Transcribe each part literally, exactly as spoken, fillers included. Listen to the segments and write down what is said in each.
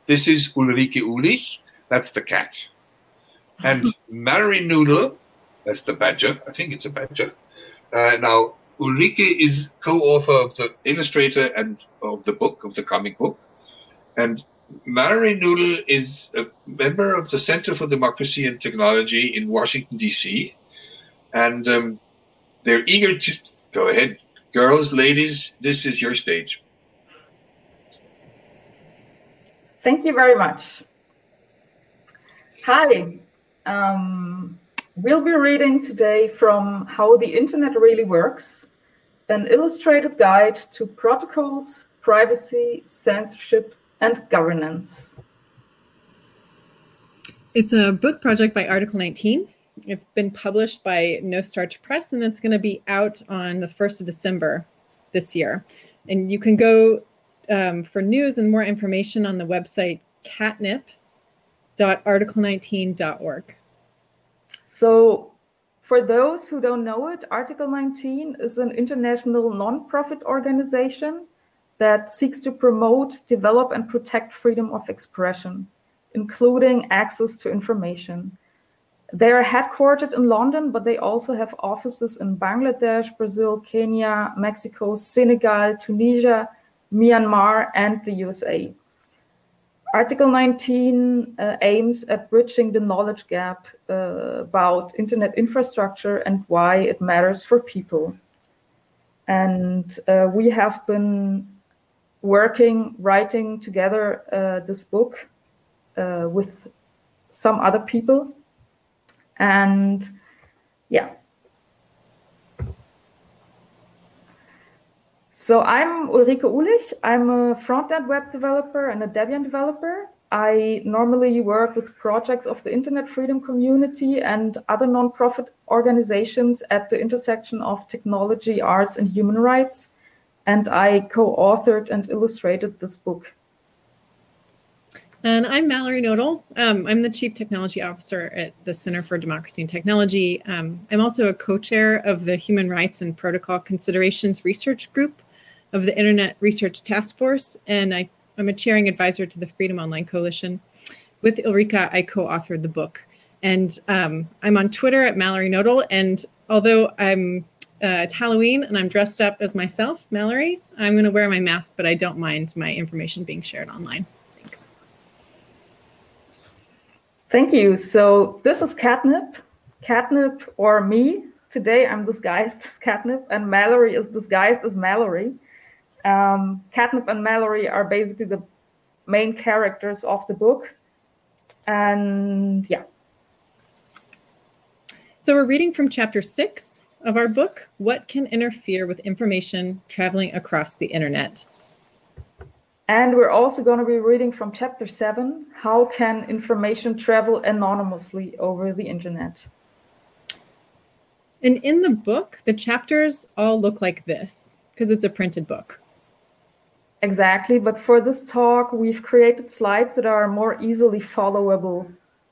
this is Ulrike Ulich, that's the cat. And Mallory Noodle, that's the badger, I think it's a badger. Uh, now, Ulrike is co-author of the illustrator and of the book, of the comic book. And Mallory Noodle is a member of the Center for Democracy and Technology in Washington, D C. And um, they're eager to go ahead. Girls, ladies, this is your stage. Thank you very much. Hi. Um, we'll be reading today from How the Internet Really Works, an illustrated guide to protocols, privacy, censorship, and governance. It's a book project by Article nineteen. It's been published by No Starch Press, and it's going to be out on the first of December this year. And you can go um, for news and more information on the website catnip dot article nineteen dot org. So for those who don't know it, Article nineteen is an international non-profit organization that seeks to promote, develop, and protect freedom of expression, including access to information. They are headquartered in London, but they also have offices in Bangladesh, Brazil, Kenya, Mexico, Senegal, Tunisia, Myanmar, and the U S A. Article nineteen uh, aims at bridging the knowledge gap uh, about internet infrastructure and why it matters for people. And uh, we have been working, writing together uh, this book uh, with some other people. And yeah. So I'm Ulrike Ulich. I'm a front-end web developer and a Debian developer. I normally work with projects of the Internet Freedom Community and other nonprofit organizations at the intersection of technology, arts, and human rights. And I co-authored and illustrated this book. And I'm Mallory Noodle. Um, I'm the Chief Technology Officer at the Center for Democracy and Technology. Um, I'm also a co-chair of the Human Rights and Protocol Considerations Research Group of the Internet Research Task Force, and I, I'm a chairing advisor to the Freedom Online Coalition. With Ulrike, I co-authored the book. And um, I'm on Twitter at Mallory Noodle, and although I'm uh, it's Halloween and I'm dressed up as myself, Mallory, I'm going to wear my mask, but I don't mind my information being shared online. Thanks. Thank you. So this is Catnip, Catnip or me. Today I'm disguised as Catnip and Mallory is disguised as Mallory. Um, Catnip and Mallory are basically the main characters of the book. And yeah. So we're reading from chapter six of our book, What Can Interfere with Information Traveling Across the Internet? And we're also going to be reading from chapter seven, How Can Information Travel Anonymously Over the Internet? And in the book, the chapters all look like this, because it's a printed book. Exactly, but for this talk, we've created slides that are more easily followable.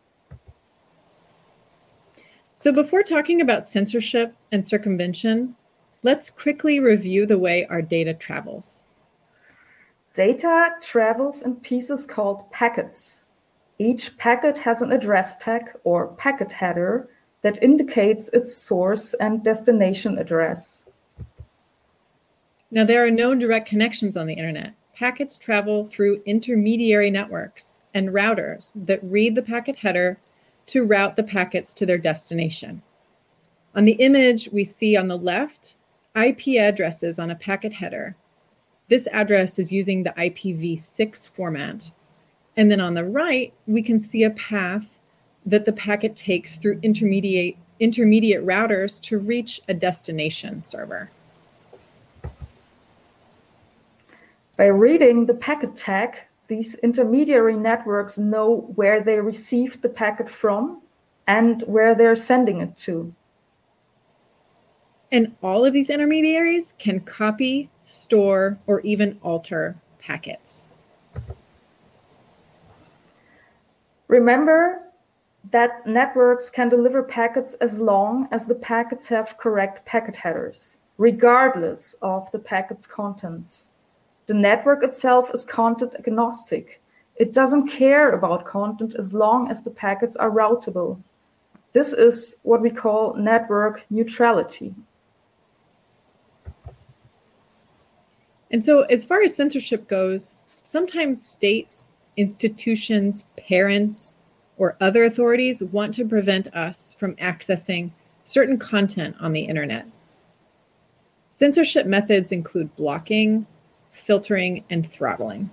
So before talking about censorship and circumvention, let's quickly review the way our data travels. Data travels in pieces called packets. Each packet has an address tag or packet header that indicates its source and destination address. Now, there are no direct connections on the internet. Packets travel through intermediary networks and routers that read the packet header to route the packets to their destination. On the image we see on the left, I P addresses on a packet header. This address is using the I P v six format. And then on the right, we can see a path that the packet takes through intermediate, intermediate routers to reach a destination server. By reading the packet tag, these intermediary networks know where they received the packet from and where they're sending it to. And all of these intermediaries can copy, store, or even alter packets. Remember that networks can deliver packets as long as the packets have correct packet headers, regardless of the packet's contents. The network itself is content agnostic. It doesn't care about content as long as the packets are routable. This is what we call network neutrality. And so as far as censorship goes, sometimes states, institutions, parents, or other authorities want to prevent us from accessing certain content on the internet. Censorship methods include blocking, filtering, and throttling.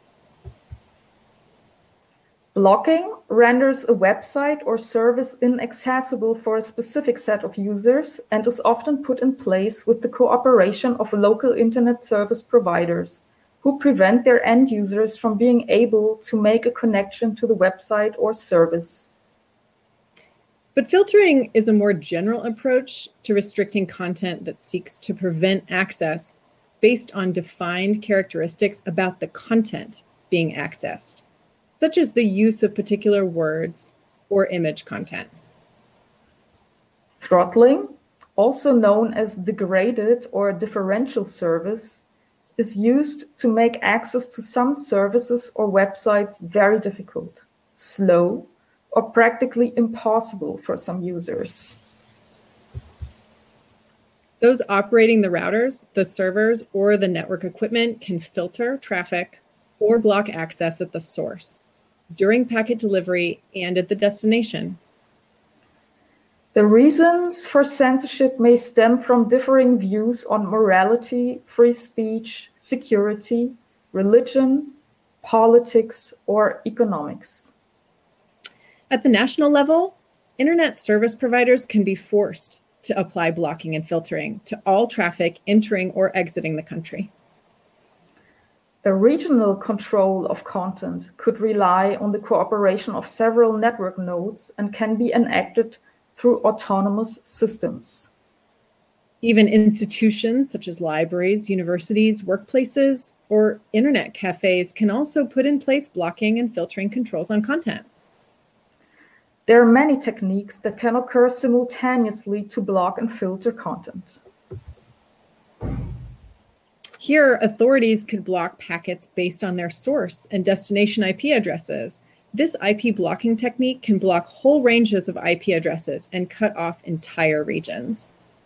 Blocking renders a website or service inaccessible for a specific set of users and is often put in place with the cooperation of local internet service providers who prevent their end users from being able to make a connection to the website or service. But filtering is a more general approach to restricting content that seeks to prevent access based on defined characteristics about the content being accessed, such as the use of particular words or image content. Throttling, also known as degraded or differential service, is used to make access to some services or websites very difficult, slow, or practically impossible for some users. Those operating the routers, the servers, or the network equipment can filter traffic or block access at the source, during packet delivery, and at the destination. The reasons for censorship may stem from differing views on morality, free speech, security, religion, politics, or economics. At the national level, internet service providers can be forced to apply blocking and filtering to all traffic entering or exiting the country. A regional control of content could rely on the cooperation of several network nodes and can be enacted through autonomous systems. Even institutions such as libraries, universities, workplaces, or internet cafes can also put in place blocking and filtering controls on content. There are many techniques that can occur simultaneously to block and filter content. Here, authorities could block packets based on their source and destination I P addresses. This I P blocking technique can block whole ranges of I P addresses and cut off entire regions.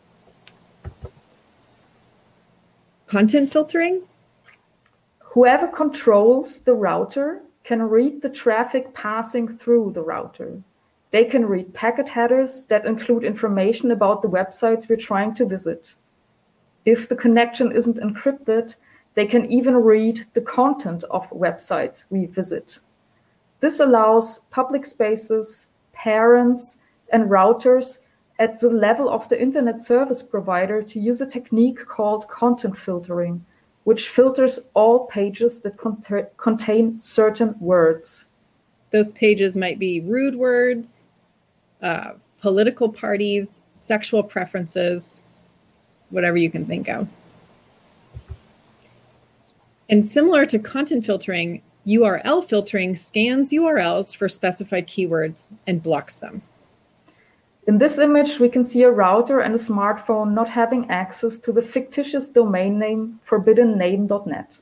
Content filtering? Whoever controls the router can read the traffic passing through the router. They can read packet headers that include information about the websites we're trying to visit. If the connection isn't encrypted, they can even read the content of websites we visit. This allows public spaces, parents, and routers at the level of the internet service provider to use a technique called content filtering, which filters all pages that cont- contain certain words. Those pages might be rude words, uh, political parties, sexual preferences, whatever you can think of. And similar to content filtering, U R L filtering scans U R Ls for specified keywords and blocks them. In this image, we can see a router and a smartphone not having access to the fictitious domain name forbidden name dot net.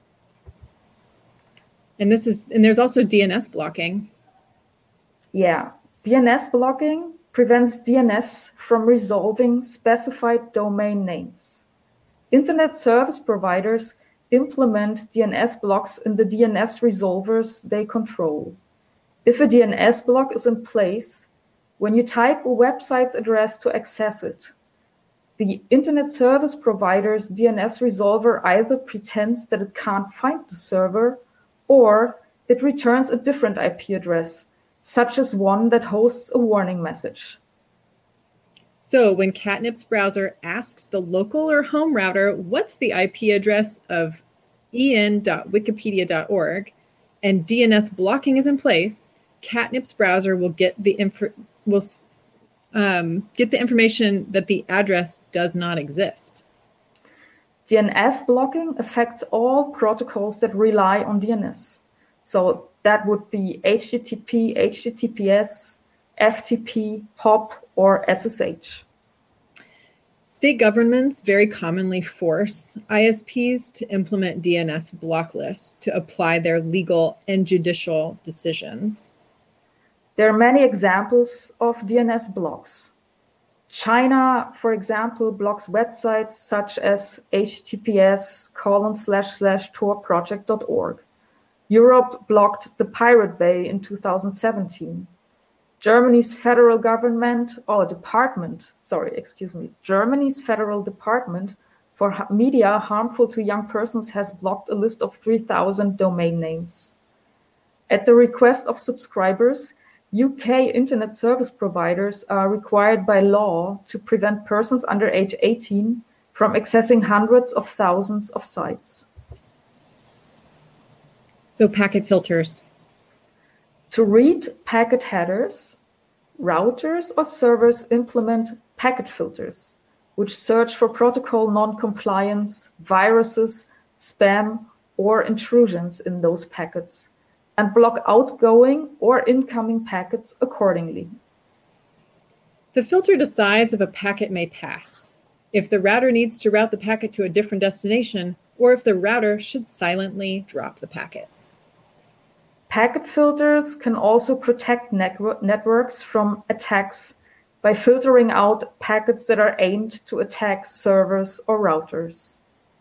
And this is, and there's also D N S blocking. Yeah, D N S blocking prevents D N S from resolving specified domain names. Internet service providers implement D N S blocks in the D N S resolvers they control. If a D N S block is in place, when you type a website's address to access it, the internet service provider's D N S resolver either pretends that it can't find the server, or it returns a different I P address, such as one that hosts a warning message. So when Catnip's browser asks the local or home router, what's the I P address of e n dot wikipedia dot org, and D N S blocking is in place, Catnip's browser will get the inf- will um, get the information that the address does not exist. D N S blocking affects all protocols that rely on D N S. So that would be H T T P, H T T P S, F T P, P O P, or S S H. State governments very commonly force I S Ps to implement D N S block lists to apply their legal and judicial decisions. There are many examples of D N S blocks. China, for example, blocks websites such as https colon slash slash torproject dot org. Europe blocked the Pirate Bay in two thousand seventeen. Germany's federal government, or department, sorry, excuse me, Germany's federal department for media harmful to young persons has blocked a list of three thousand domain names. At the request of subscribers, U K internet service providers are required by law to prevent persons under age eighteen from accessing hundreds of thousands of sites. So packet filters. To read packet headers, routers or servers implement packet filters, which search for protocol non-compliance, viruses, spam, or intrusions in those packets, and block outgoing or incoming packets accordingly. The filter decides if a packet may pass, if the router needs to route the packet to a different destination, or if the router should silently drop the packet. Packet filters can also protect network networks from attacks by filtering out packets that are aimed to attack servers or routers.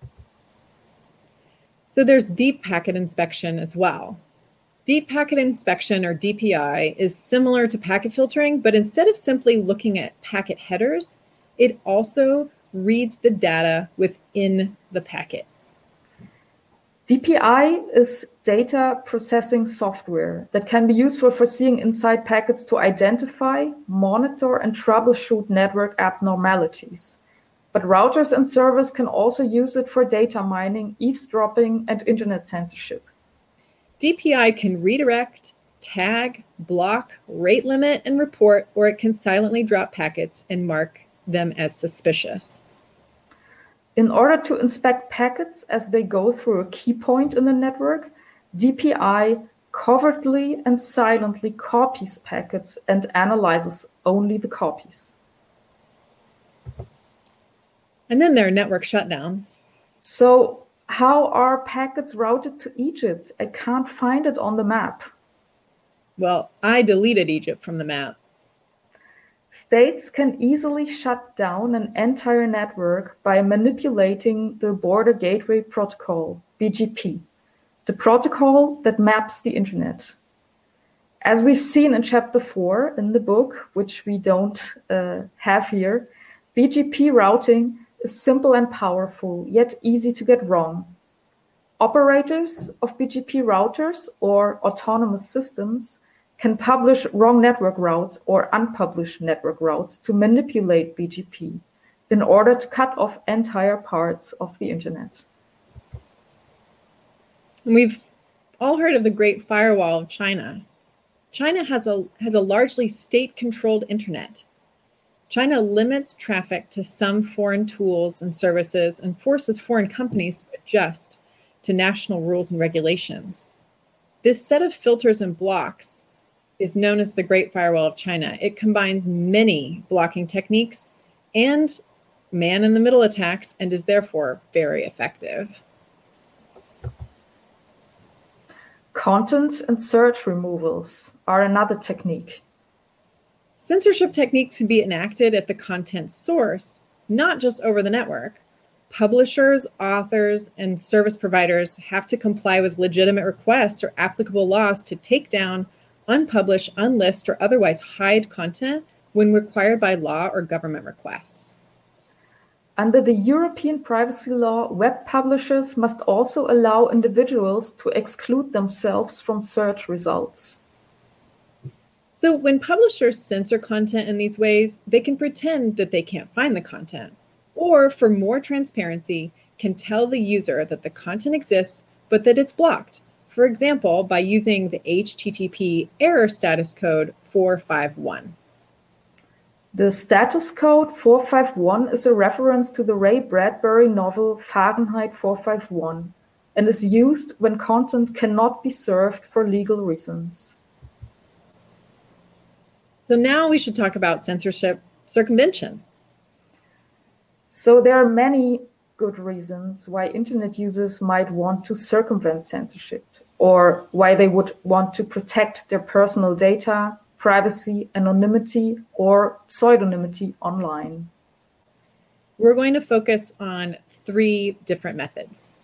So there's deep packet inspection as well. Deep packet inspection, or D P I, is similar to packet filtering, but instead of simply looking at packet headers, it also reads the data within the packet. D P I is data processing software that can be used for foreseeing inside packets to identify, monitor, and troubleshoot network abnormalities. But routers and servers can also use it for data mining, eavesdropping, and internet censorship. D P I can redirect, tag, block, rate limit, and report, or it can silently drop packets and mark them as suspicious. In order to inspect packets as they go through a key point in the network, D P I covertly and silently copies packets and analyzes only the copies. And then there are network shutdowns. So how are packets routed to Egypt? I can't find it on the map. Well, I deleted Egypt from the map. States can easily shut down an entire network by manipulating the Border Gateway Protocol, B G P, the protocol that maps the internet. As we've seen in chapter four in the book, which we don't uh, have here, B G P routing is simple and powerful, yet easy to get wrong. Operators of B G P routers or autonomous systems can publish wrong network routes or unpublished network routes to manipulate B G P in order to cut off entire parts of the internet. And we've all heard of the Great Firewall of China. China has a, has a largely state-controlled internet. China limits traffic to some foreign tools and services and forces foreign companies to adjust to national rules and regulations. This set of filters and blocks is known as the Great Firewall of China. It combines many blocking techniques and man-in-the-middle attacks and is therefore very effective. Content and search removals are another technique. Censorship techniques can be enacted at the content source, not just over the network. Publishers, authors, and service providers have to comply with legitimate requests or applicable laws to take down, unpublish, unlist, or otherwise hide content when required by law or government requests. Under the European privacy law, web publishers must also allow individuals to exclude themselves from search results. So when publishers censor content in these ways, they can pretend that they can't find the content, or for more transparency, can tell the user that the content exists, but that it's blocked. For example, by using the H T T P error status code four five one. The status code four five one is a reference to the Ray Bradbury novel Fahrenheit four five one and is used when content cannot be served for legal reasons. So now we should talk about censorship circumvention. So there are many good reasons why internet users might want to circumvent censorship, or why they would want to protect their personal data, privacy, anonymity, or pseudonymity online. We're going to focus on three different methods.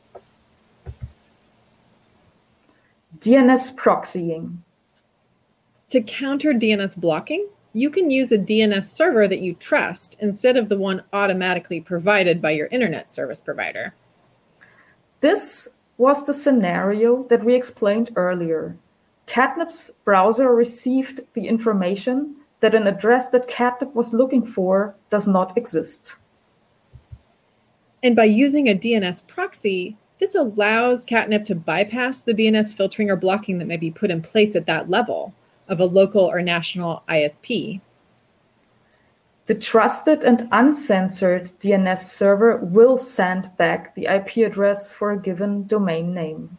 D N S proxying. To counter D N S blocking, you can use a D N S server that you trust instead of the one automatically provided by your internet service provider. This was the scenario that we explained earlier. Catnip's browser received the information that an address that Catnip was looking for does not exist. And by using a D N S proxy, this allows Catnip to bypass the D N S filtering or blocking that may be put in place at that level of a local or national I S P. The trusted and uncensored D N S server will send back the I P address for a given domain name.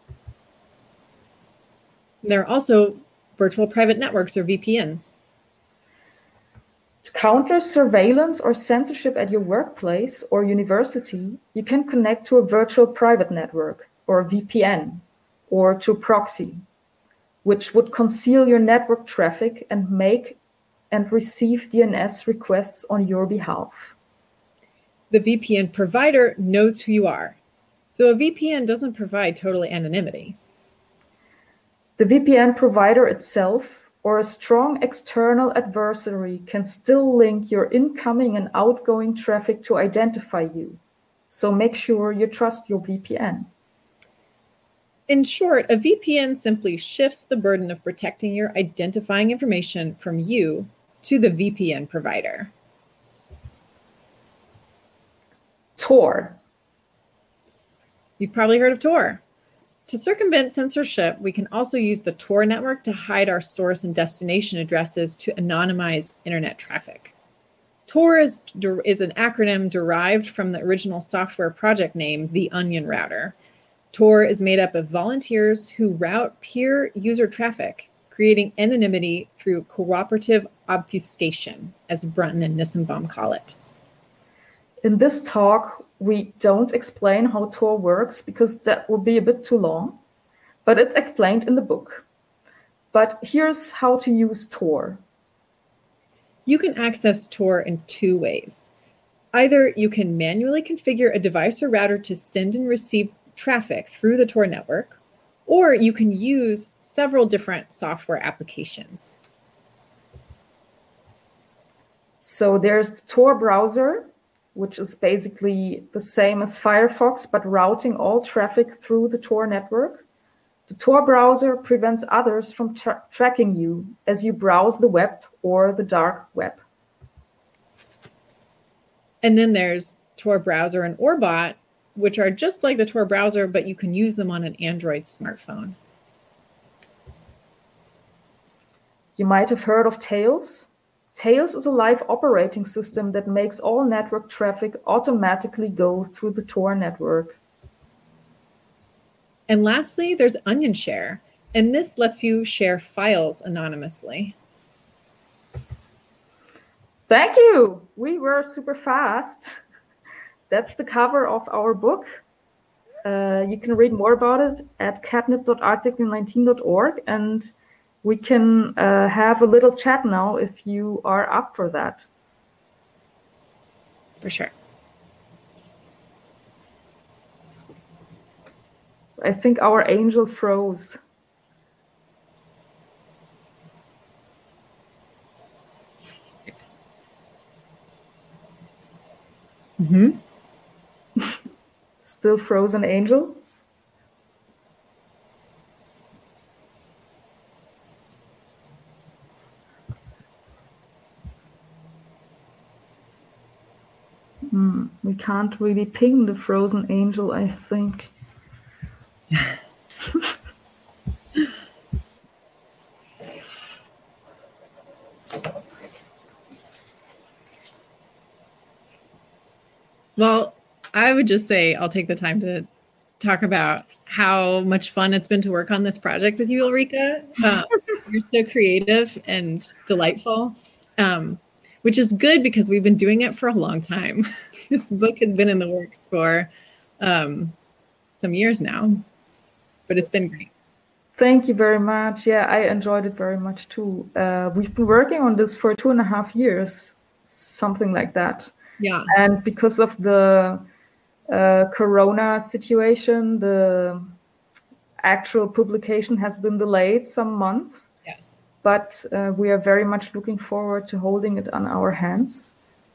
There are also virtual private networks, or V P Ns. To counter surveillance or censorship at your workplace or university, you can connect to a virtual private network, or a V P N, or to a proxy, which would conceal your network traffic and make and receive D N S requests on your behalf. The V P N provider knows who you are, so a V P N doesn't provide total anonymity. The V P N provider itself or a strong external adversary can still link your incoming and outgoing traffic to identify you. So make sure you trust your V P N. In short, a V P N simply shifts the burden of protecting your identifying information from you to the V P N provider. Tor. You've probably heard of Tor. To circumvent censorship, we can also use the Tor network to hide our source and destination addresses to anonymize internet traffic. Tor is, is an acronym derived from the original software project name, the Onion Router. Tor is made up of volunteers who route peer user traffic, creating anonymity through cooperative obfuscation, as Brunton and Nissenbaum call it. In this talk, we don't explain how Tor works because that would be a bit too long, but it's explained in the book. But here's how to use Tor. You can access Tor in two ways. Either you can manually configure a device or router to send and receive traffic through the Tor network, or you can use several different software applications. So there's the Tor browser, which is basically the same as Firefox, but routing all traffic through the Tor network. The Tor browser prevents others from tra- tracking you as you browse the web or the dark web. And then there's Tor browser and Orbot, which are just like the Tor browser, but you can use them on an Android smartphone. You might have heard of Tails. Tails is a live operating system that makes all network traffic automatically go through the Tor network. And lastly, there's OnionShare, and this lets you share files anonymously. Thank you. We were super fast. That's the cover of our book. Uh, you can read more about it at catnip dot article nineteen dot org, and we can uh, have a little chat now if you are up for that. For sure. I think our angel froze. Mm-hmm. Still frozen angel? Hmm, we can't really ping the frozen angel, I think. Well, I would just say I'll take the time to talk about how much fun it's been to work on this project with you, Ulrika. Uh, you're so creative and delightful. Um, which is good because we've been doing it for a long time. This book has been in the works for um, some years now, but it's been great. Thank you very much. Yeah, I enjoyed it very much too. Uh, we've been working on this for two and a half years, something like that. Yeah. And because of the uh, Corona situation, the actual publication has been delayed some months. Yes. But uh, we are very much looking forward to holding it on our hands.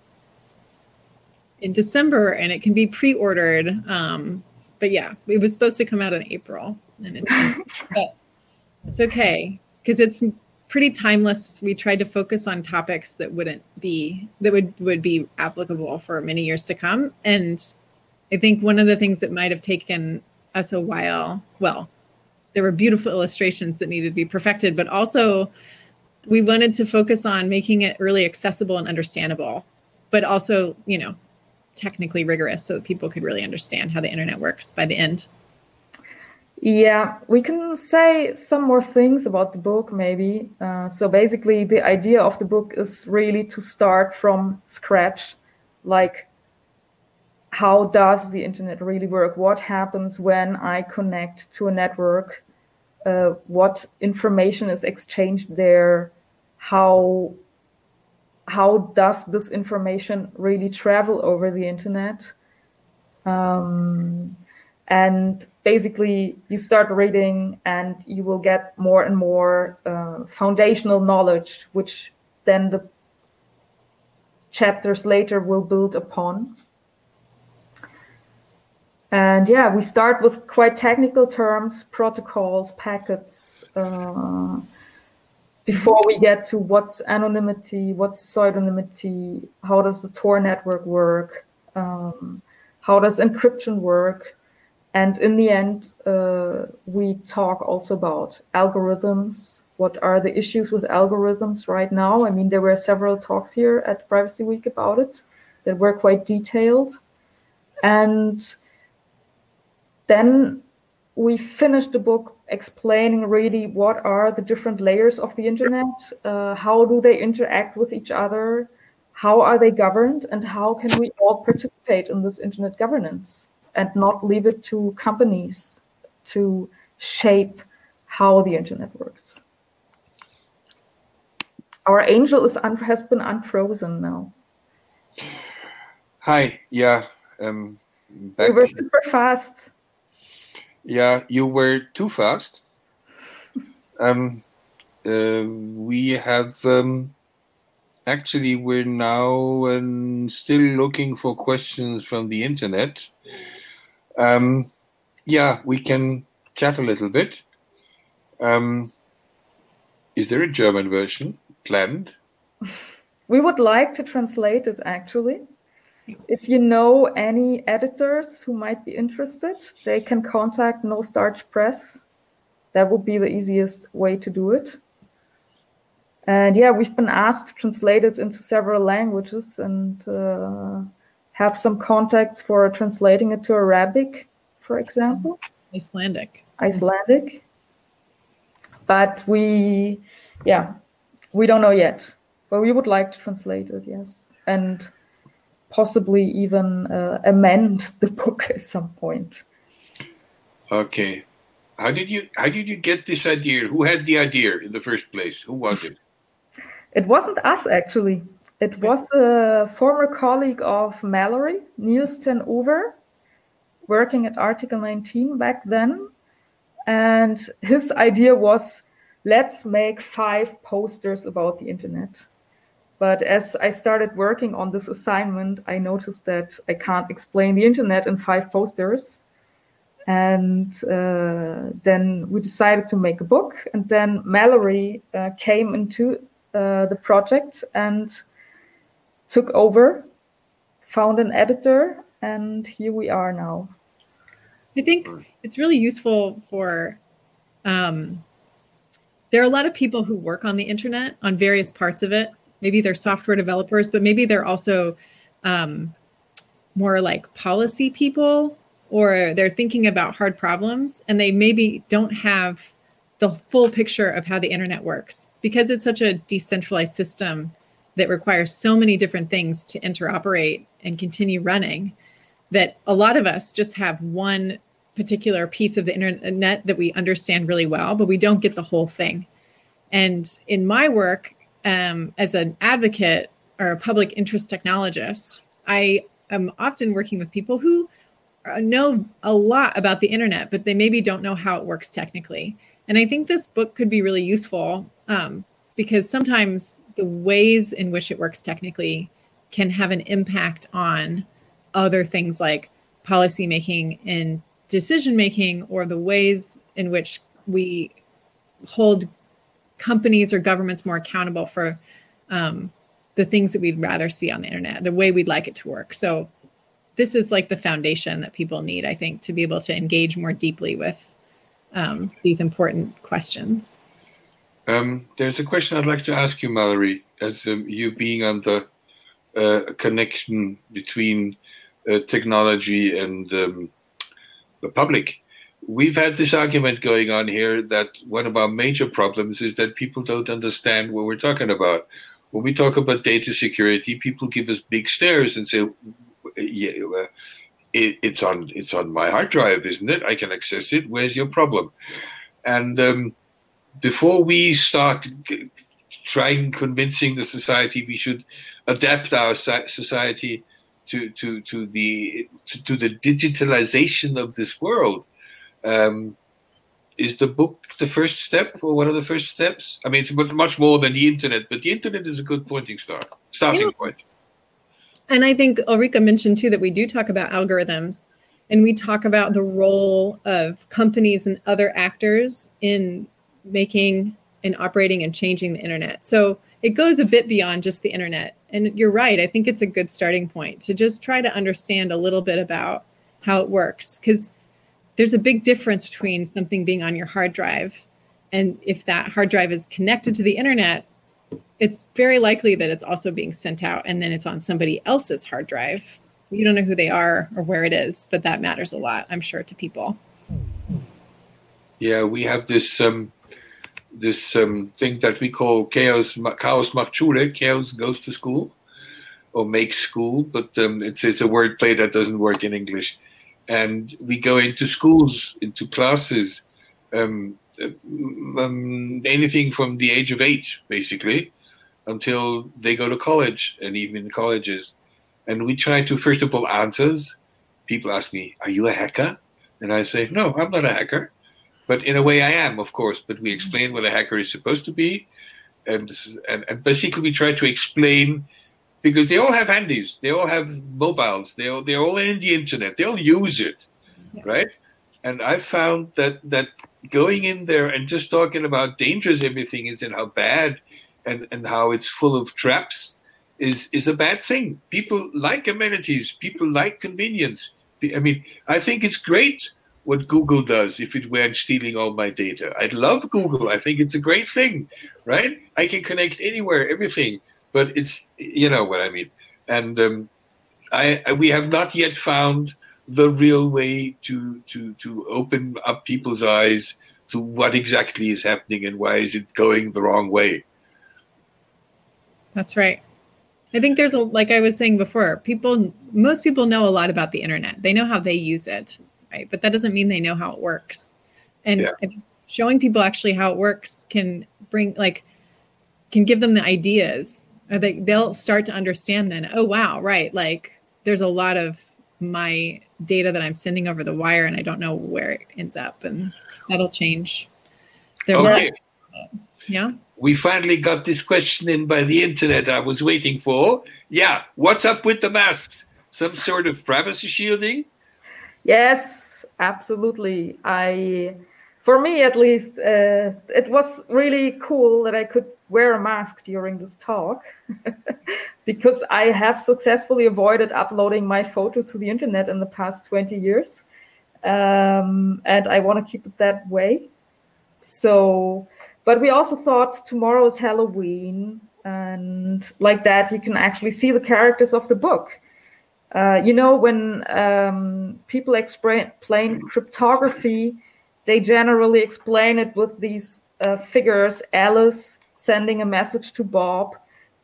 In December, and it can be pre-ordered. Um, but yeah, it was supposed to come out in April. And it's, but it's okay because it's pretty timeless. We tried to focus on topics that wouldn't be that would would be applicable for many years to come. And I think one of the things that might have taken us a while, well, there were beautiful illustrations that needed to be perfected, but also we wanted to focus on making it really accessible and understandable, but also, you know, technically rigorous so that people could really understand how the internet works by the end. Yeah, we can say some more things about the book, maybe. Uh, so basically, the idea of the book is really to start from scratch. Like, how does the internet really work? What happens when I connect to a network? Uh, what information is exchanged there? How, how does this information really travel over the internet? Um, And basically, you start reading and you will get more and more uh, foundational knowledge, which then the chapters later will build upon. And yeah, we start with quite technical terms, protocols, packets, uh, before we get to what's anonymity, what's pseudonymity, how does the Tor network work, um, how does encryption work. And in the end, uh, we talk also about algorithms. What are the issues with algorithms right now? I mean, there were several talks here at Privacy Week about it that were quite detailed. And then we finished the book explaining really what are the different layers of the internet, uh, how do they interact with each other, how are they governed, and how can we all participate in this internet governance? And not leave it to companies to shape how the internet works. Our angel is un- has been unfrozen now. Hi, yeah. Um, back. We were super fast. Yeah, you were too fast. um, uh, we have um, actually we're now um, still looking for questions from the internet. Um, yeah, we can chat a little bit. Um, is there a German version planned? We would like to translate it, actually. If you know any editors who might be interested, they can contact No Starch Press. That would be the easiest way to do it. And yeah, we've been asked to translate it into several languages and uh, have some contacts for translating it to Arabic, for example. Icelandic. Icelandic. But we, yeah, we don't know yet. But we would like to translate it, yes. And possibly even uh, amend the book at some point. Okay. How did you how did you get this idea? Who had the idea in the first place? Who was it? It wasn't us, actually. It was a former colleague of Mallory, Niels ten Over, working at Article nineteen back then. And his idea was, let's make five posters about the internet. But as I started working on this assignment, I noticed that I can't explain the internet in five posters. And uh, then we decided to make a book. And then Mallory uh, came into uh, the project and took over, found an editor, and here we are now. I think it's really useful for, um, there are a lot of people who work on the internet on various parts of it. Maybe they're software developers, but maybe they're also um, more like policy people, or they're thinking about hard problems, and they maybe don't have the full picture of how the internet works. Because it's such a decentralized system, that requires so many different things to interoperate and continue running that a lot of us just have one particular piece of the internet that we understand really well, but we don't get the whole thing. And in my work um, as an advocate or a public interest technologist, I am often working with people who know a lot about the internet, but they maybe don't know how it works technically. And I think this book could be really useful um, because sometimes the ways in which it works technically can have an impact on other things like policy making and decision making, or the ways in which we hold companies or governments more accountable for um, the things that we'd rather see on the internet, the way we'd like it to work. So this is like the foundation that people need, I think, to be able to engage more deeply with um, these important questions. Um, there's a question I'd like to ask you, Mallory, as um, you being on the uh, connection between uh, technology and um, the public. We've had this argument going on here that one of our major problems is that people don't understand what we're talking about. When we talk about data security, people give us big stares and say, yeah, it, it's on it's on my hard drive, isn't it? I can access it. Where's your problem? And um, before we start g- trying convincing the society we should adapt our society to to to the to, to the digitalization of this world, um, is the book the first step or one of the first steps? I mean, it's much more than the internet, but the internet is a good pointing start, starting yeah. point. And I think Ulrike mentioned too that we do talk about algorithms, and we talk about the role of companies and other actors in making and operating and changing the internet. So it goes a bit beyond just the internet. And you're right. I think it's a good starting point to just try to understand a little bit about how it works, because there's a big difference between something being on your hard drive, and if that hard drive is connected to the internet, it's very likely that it's also being sent out and then it's on somebody else's hard drive. You don't know who they are or where it is, but that matters a lot, I'm sure, to people. Yeah, we have this um, this um, thing that we call chaos. Chaos macht Schule. Chaos goes to school or makes school, but um, it's it's a wordplay that doesn't work in English. And we go into schools, into classes, um, um, anything from the age of eight, basically, until they go to college and even in colleges. And we try to, first of all, answers. People ask me, are you a hacker? And I say, no, I'm not a hacker. But in a way I am, of course. But we explain what a hacker is supposed to be. And, and, and basically we try to explain, because they all have handies. They all have mobiles. They all, they're all in the internet. They all use it, yeah. Right? And I found that, that going in there and just talking about dangerous everything is and how bad and, and how it's full of traps is, is a bad thing. People like amenities. People like convenience. I mean, I think it's great what Google does if it weren't stealing all my data. I love Google. I think it's a great thing, right? I can connect anywhere, everything. But it's, you know what I mean. And um, I, I we have not yet found the real way to, to, to open up people's eyes to what exactly is happening and why is it going the wrong way. That's right. I think there's a, like I was saying before, people, most people know a lot about the internet. They know how they use it, right? But that doesn't mean they know how it works. And Yeah. I think showing people actually how it works can bring, like, can give them the ideas. Or they, they'll start to understand then, oh, wow, right. Like there's a lot of my data that I'm sending over the wire and I don't know where it ends up, and that'll change their Okay. life. Yeah. We finally got this question in by the internet I was waiting for. Yeah, what's up with the masks? Some sort of privacy shielding? Yes, absolutely. I, for me at least, uh, it was really cool that I could wear a mask during this talk because I have successfully avoided uploading my photo to the internet in the past twenty years. Um, and I want to keep it that way. So, but we also thought tomorrow is Halloween, and like that, you can actually see the characters of the book. Uh, you know, when um, people explain cryptography, they generally explain it with these uh, figures. Alice sending a message to Bob,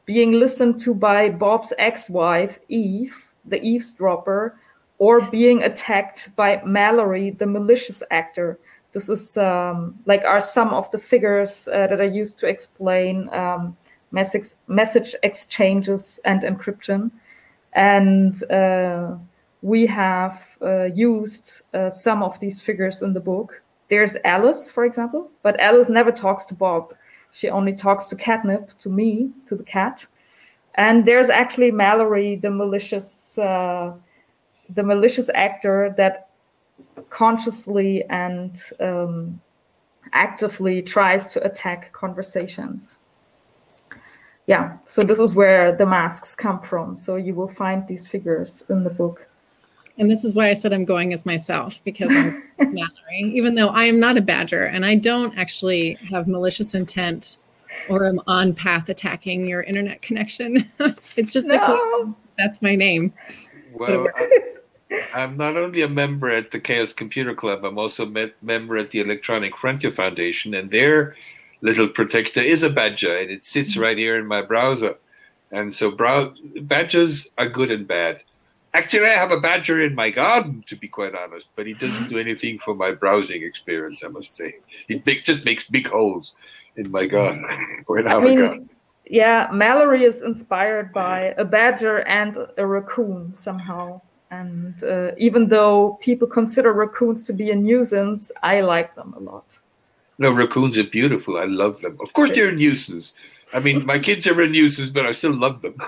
being listened to by Bob's ex-wife, Eve, the eavesdropper, or being attacked by Mallory, the malicious actor. This is um, like are some of the figures uh, that are used to explain um, message, message exchanges and encryption. And uh, we have uh, used uh, some of these figures in the book. There's Alice, for example, but Alice never talks to Bob. She only talks to Catnip, to me, to the cat. And there's actually Mallory, the malicious, uh, the malicious actor that consciously and um, actively tries to attack conversations. Yeah, so this is where the masks come from. So you will find these figures in the book. And this is why I said I'm going as myself, because I'm Mallory, even though I am not a badger and I don't actually have malicious intent or am on path attacking your internet connection. It's just no. a, that's my name. Well, I, I'm not only a member at the Chaos Computer Club, I'm also a me- member at the Electronic Frontier Foundation, and their little protector is a badger, and it sits right here in my browser. And so brow- badgers are good and bad. Actually, I have a badger in my garden, to be quite honest, but he doesn't do anything for my browsing experience, I must say. He make, just makes big holes in my garden. When I, I have mean, a garden. Yeah, Mallory is inspired by a badger and a raccoon somehow. And uh, even though people consider raccoons to be a nuisance, I like them a lot. No, raccoons are beautiful. I love them. Of course, they're a nuisance. I mean, my kids are a nuisance, but I still love them.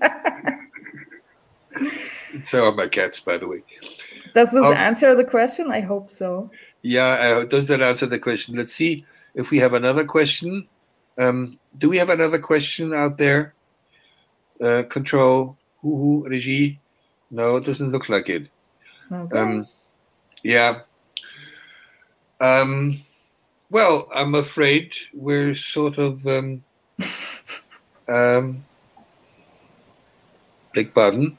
So are my cats, by the way. Does this um, answer the question? I hope so. Yeah, uh, does that answer the question? Let's see if we have another question. Um, do we have another question out there? Uh, control, who, who, Regie? No, it doesn't look like it. Okay. Um, yeah. Um, well, I'm afraid we're sort of... Um, um, beg pardon?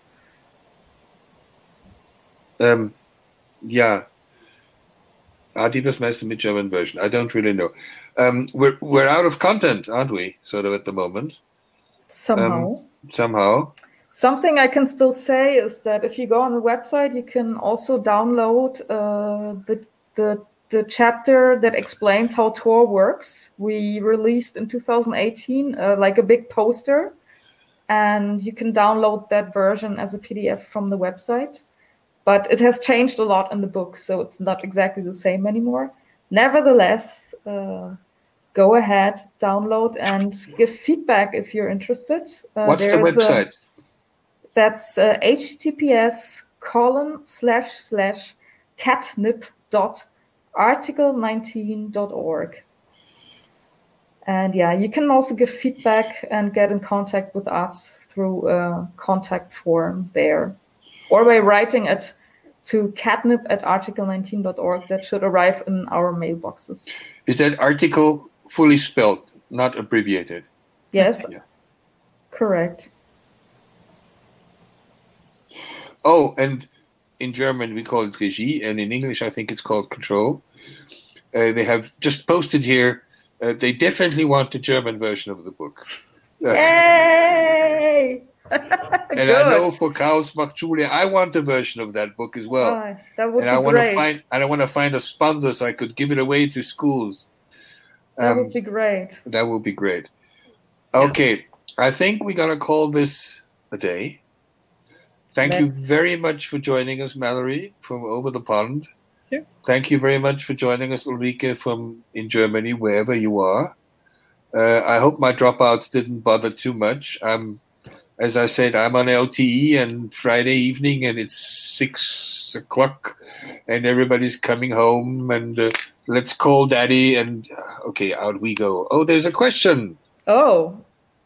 Um, yeah. Adi, was meinst du mit German version? I don't really know. Um, we're we're out of content, aren't we? Sort of at the moment. Somehow. Um, somehow. Something I can still say is that if you go on the website, you can also download uh, the the the chapter that explains how Tor works. We released in two thousand eighteen uh, like a big poster, and you can download that version as a P D F from the website. But it has changed a lot in the book, so it's not exactly the same anymore. Nevertheless, uh, go ahead, download, and give feedback if you're interested. Uh, What's the website? A, that's uh, https colon slash slash catnip dot article nineteen dot org. And yeah, you can also give feedback and get in contact with us through a contact form there, or by writing it to catnip at article nineteen dot org. That should arrive in our mailboxes. Is that article fully spelled, not abbreviated? Yes, yeah. Correct. Oh, and in German we call it Regie, and in English I think it's called Control. Uh, they have just posted here, uh, they definitely want the German version of the book. Uh, Yay! And I know for Chaos macht Schule, I want a version of that book as well. Oh, that would and be I want great. to find, and I want to find a sponsor so I could give it away to schools. That Um, would be great. That would be great. Okay, I think we're gonna call this a day. Thank Let's... you very much for joining us, Mallory, from over the pond. Yeah. Thank you very much for joining us, Ulrike, from in Germany, wherever you are. Uh, I hope my dropouts didn't bother too much. Um, as I said, I'm on L T E and Friday evening, and it's six o'clock, and everybody's coming home, and uh, let's call Daddy, and uh, okay, out we go. Oh, there's a question. Oh.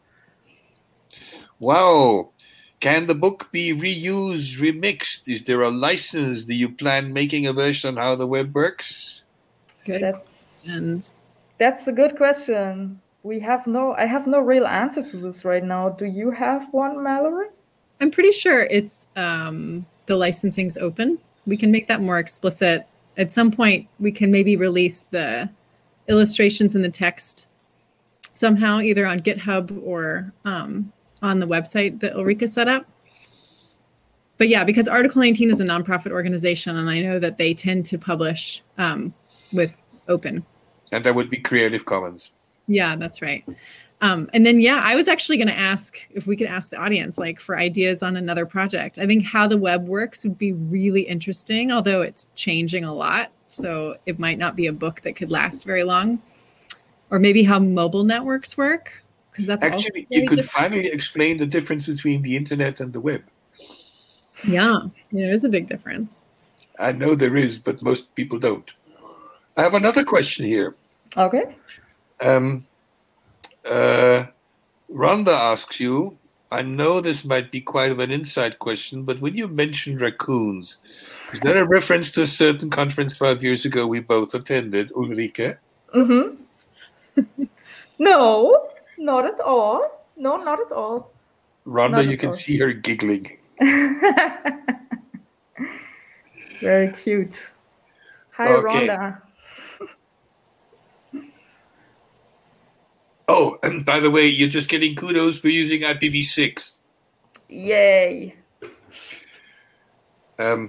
Wow. Can the book be reused, remixed? Is there a license? Do you plan making a version on how the web works? Good That's, questions. That's a good question. We have no, I have no real answer to this right now. Do you have one, Mallory? I'm pretty sure it's um, the licensing's open. We can make that more explicit. At some point, we can maybe release the illustrations and the text somehow, either on GitHub or um, on the website that Ulrike set up. But yeah, because Article nineteen is a nonprofit organization, and I know that they tend to publish um, with open. And that would be Creative Commons. Yeah, that's right. Um, and then, yeah, I was actually going to ask if we could ask the audience, like, for ideas on another project. I think how the web works would be really interesting, although it's changing a lot. So it might not be a book that could last very long. Or maybe how mobile networks work. Because that's actually, you could different. finally explain the difference between the internet and the web. Yeah, there is a big difference. I know there is, but most people don't. I have another question here. Okay. Um, uh, Rhonda asks you, I know this might be quite of an inside question, but when you mentioned raccoons, is that a reference to a certain conference five years ago we both attended, Ulrike? Mm-hmm. No, not at all. No, not at all. Rhonda, not you can all. see her giggling. Very cute. Hi, okay. Rhonda. Oh, and by the way, you're just getting kudos for using I P v six. Yay. Um.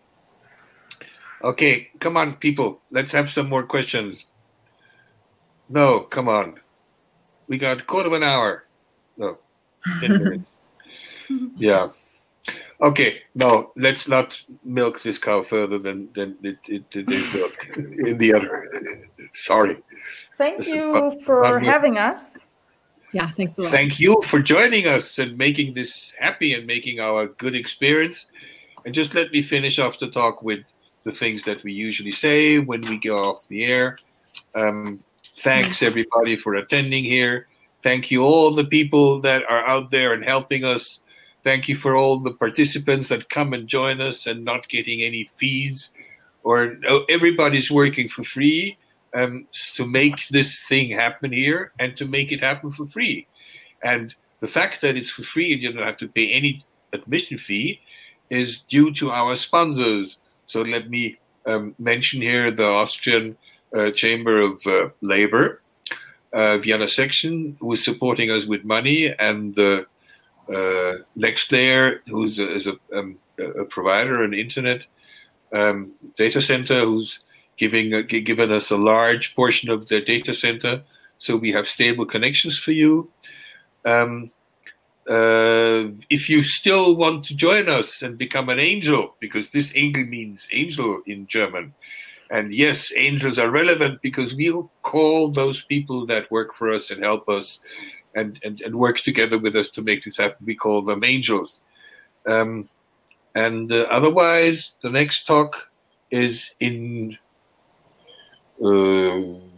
Okay, come on, people. Let's have some more questions. No, come on. We got a quarter of an hour. No, ten minutes. Yeah. Okay, no, let's not milk this cow further than, than it, it, it is milk in the other. Sorry. Thank this you for having us. Yeah, thanks a lot. Thank you for joining us and making this happy and making our good experience. And just let me finish off the talk with the things that we usually say when we go off the air. Um, thanks, everybody, for attending here. Thank you, all the people that are out there and helping us. Thank you for all the participants that come and join us and not getting any fees. Or oh, everybody's working for free um, to make this thing happen here and to make it happen for free. And the fact that it's for free and you don't have to pay any admission fee is due to our sponsors. So let me um, mention here the Austrian uh, Chamber of uh, Labor, uh, Vienna section, who is supporting us with money, and the uh, NextLayer, who's a, is a, um, a provider, an internet um, data center, who's giving uh, given us a large portion of their data center, so we have stable connections for you. Um, uh, if you still want to join us and become an angel, because this angel means angel in German, and yes, angels are relevant because we call those people that work for us and help us and, and, and work together with us to make this happen. We call them angels. Um, and uh, otherwise, the next talk is in uh,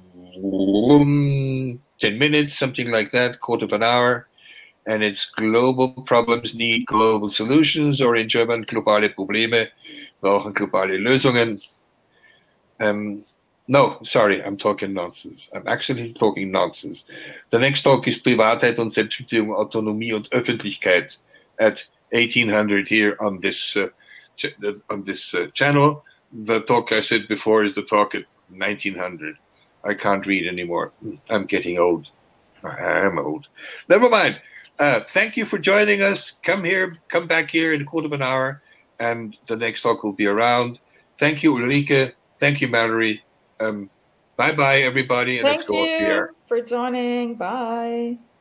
ten minutes, something like that, quarter of an hour. And it's global problems need global solutions, or in German, globale Probleme brauchen globale Lösungen. Um, no, sorry, I'm talking nonsense. I'm actually talking nonsense. The next talk is Privatheit und Selbstbestimmung, Autonomie und Öffentlichkeit at eighteen hundred here on this uh, ch- on this uh, channel. The talk I said before is the talk at nineteen hundred. I can't read anymore. I'm getting old. I am old. Never mind. Uh, thank you for joining us. Come here, come back here in a quarter of an hour, and the next talk will be around. Thank you, Ulrike. Thank you, Mallory. Um, bye-bye, everybody, and Thank let's go you off the air. for joining. Bye.